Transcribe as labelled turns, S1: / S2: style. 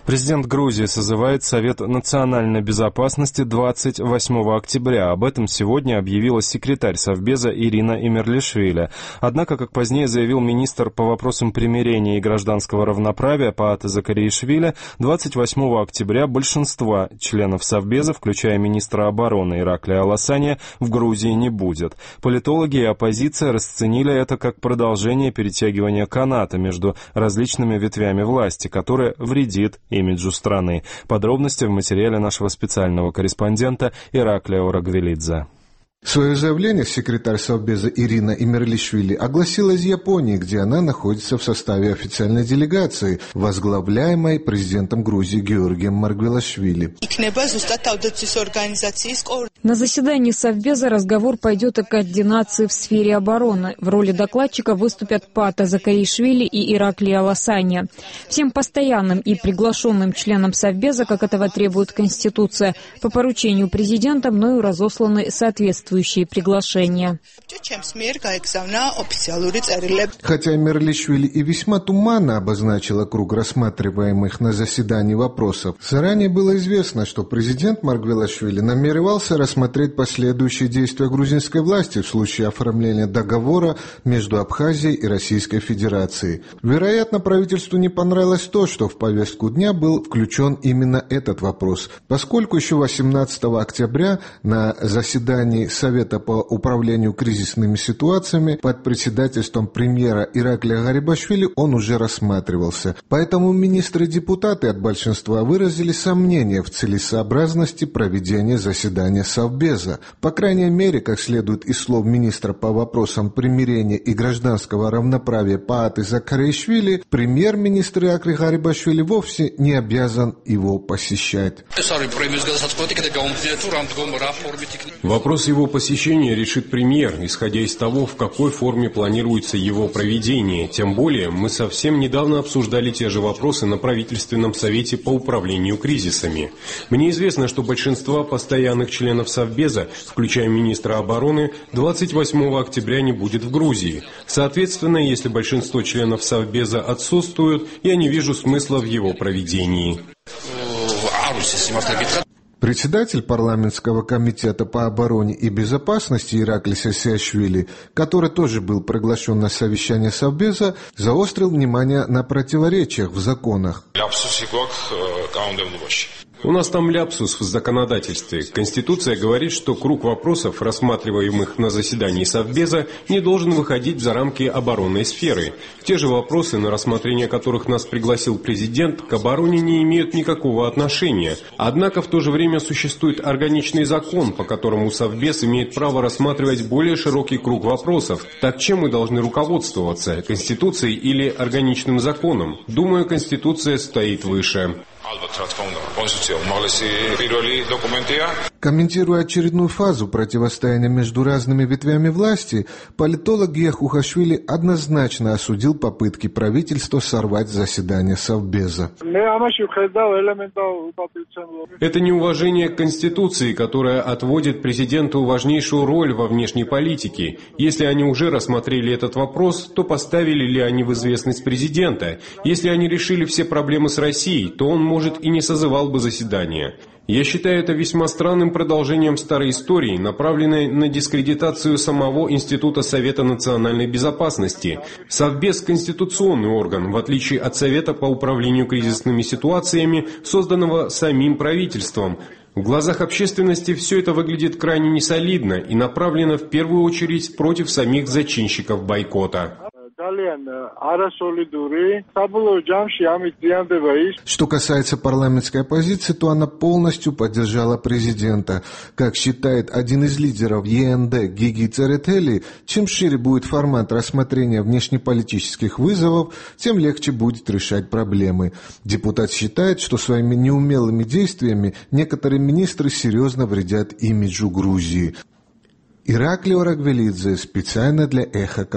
S1: Президент Грузии созывает Совет национальной безопасности 28 октября. Об этом сегодня объявила секретарь Совбеза Ирина Имерлишвили. Однако, как позднее заявил министр по вопросам примирения и гражданского равноправия Паат Закариишвили, 28 октября большинства членов Совбеза, включая министра обороны Ираклия Аласания, в Грузии не будет. Политологи и оппозиция расценили это как продолжение перетягивания каната между различными ветвями власти, которое вредит имиджу страны. Подробности в материале нашего специального корреспондента Ираклия Орагвелидзе.
S2: Свое заявление секретарь Совбеза Ирина Имерлишвили огласила из Японии, где она находится в составе официальной делегации, возглавляемой президентом Грузии Георгием Маргвелашвили.
S3: На заседании Совбеза разговор пойдет о координации в сфере обороны. В роли докладчика выступят Паат Закариишвили и Ираклий Аласания. Всем постоянным и приглашенным членам Совбеза, как этого требует Конституция, по поручению президента мною разосланы соответствующие приглашения.
S2: Хотя Имерлишвили и весьма туманно обозначила круг рассматриваемых на заседании вопросов, заранее было известно, что президент Маргвелашвили намеревался рассмотреть последующие действия грузинской власти в случае оформления договора между Абхазией и Российской Федерацией. Вероятно, правительству не понравилось то, что в повестку дня был включен именно этот вопрос, поскольку еще 18 октября на заседании Совета по управлению кризисными ситуациями под председательством премьера Ираклия Гарибашвили он уже рассматривался. Поэтому министры и депутаты от большинства выразили сомнения в целесообразности проведения заседания Совбеза. По крайней мере, как следует из слов министра по вопросам примирения и гражданского равноправия Паата Закариишвили, премьер-министр Ираклий Гарибашвили вовсе не обязан его посещать.
S4: Вопрос его посещения решит премьер, исходя из того, в какой форме планируется его проведение. Тем более, мы совсем недавно обсуждали те же вопросы на правительственном совете по управлению кризисами. Мне известно, что большинство постоянных членов Совбеза, включая министра обороны, 28 октября не будет в Грузии. Соответственно, если большинство членов Совбеза отсутствуют, я не вижу смысла в его проведении.
S2: Председатель парламентского комитета по обороне и безопасности Ираклий Саакашвили, который тоже был приглашен на совещание Совбеза, заострил внимание на противоречиях в законах.
S4: У нас там ляпсус в законодательстве. Конституция говорит, что круг вопросов, рассматриваемых на заседании Совбеза, не должен выходить за рамки оборонной сферы. Те же вопросы, на рассмотрение которых нас пригласил президент, к обороне не имеют никакого отношения. Однако в то же время существует органичный закон, по которому Совбез имеет право рассматривать более широкий круг вопросов. Так чем мы должны руководствоваться? Конституцией или органичным законом? Думаю, Конституция стоит выше.
S2: Комментируя очередную фазу противостояния между разными ветвями власти, политолог Гехухашвили однозначно осудил попытки правительства сорвать заседание Совбеза.
S4: Это неуважение к Конституции, которое отводит президенту важнейшую роль во внешней политике. Если они уже рассмотрели этот вопрос, то поставили ли они в известность президента? Если они решили все проблемы с Россией, то он, может, и не созывал бы заседание. Я считаю это весьма странным продолжением старой истории, направленной на дискредитацию самого Института Совета национальной безопасности. Совбез – конституционный орган, в отличие от Совета по управлению кризисными ситуациями, созданного самим правительством. В глазах общественности все это выглядит крайне несолидно и направлено в первую очередь против самих зачинщиков бойкота.
S2: Что касается парламентской оппозиции, то она полностью поддержала президента. Как считает один из лидеров ЕНД Гиги Церетели, чем шире будет формат рассмотрения внешнеполитических вызовов, тем легче будет решать проблемы. Депутат считает, что своими неумелыми действиями некоторые министры серьезно вредят имиджу Грузии. Ираклий Орагвелидзе специально для Эхо.